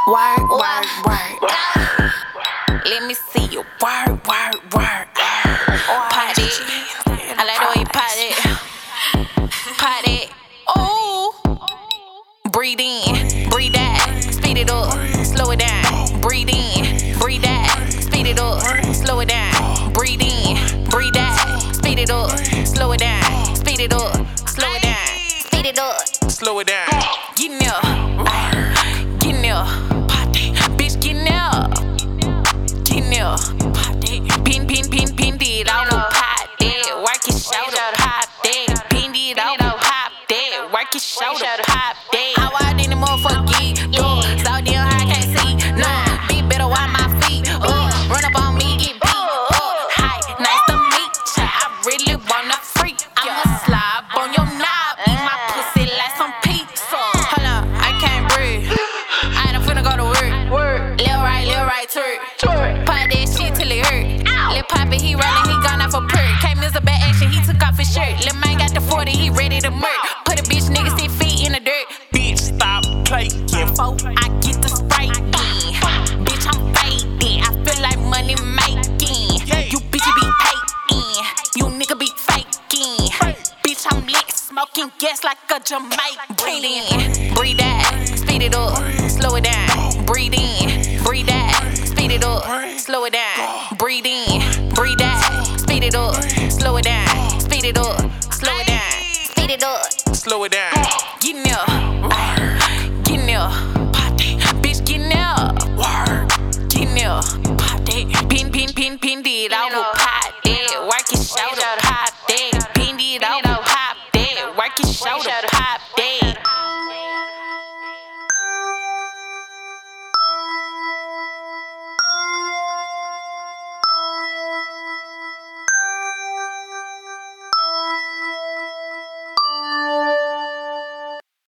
Work, work, work. Let me see you work, work, work. Party. I like the way you party. Party. Ooh. Breathe in, breathe out, speed it up, slow it down. Breathe in, breathe out, speed it up, slow it down. Breathe in, breathe out, speed it up, slow it down. Speed it up, slow it down. Speed it up, slow it down. get in there, get in there, party, bitch, get in there, get in there, party. Pin it off, pop that, work your shoulder, pop that, pin it off, pop that, work your shoulder, pop that. I walked in the motherfucker, yeah, so damn high, I can't see, no, be better wipe my feet, run up on me, get beat, hi, nice to meet ya, I really wanna freak, I'ma slide on your knob, eat my pussy like some pizza. Hold on, I can't breathe, I ain't finna go to work, left right, twerk, pop that shit till it hurt. Lil' Poppy, he rollin', he gone off a perk. Can't miss a bad action, he took off his shirt. Lil' man got the 40, he ready to murk. Put a bitch nigga 6 feet in the dirt. Bitch, stop playing. I get the Sprite in. Bitch, I'm fading. I feel like money making. You bitch be hating. You nigga be faking. Bitch, I'm lit, smoking gas like a Jamaican. Breathe in, breathe out, speed it up, slow it down. Breathe in, breathe out, speed it up, slow it down. Breathe in, breathe out, speed it up, slow it down. Speed it up, slow it down. Speed it up, Slow it down.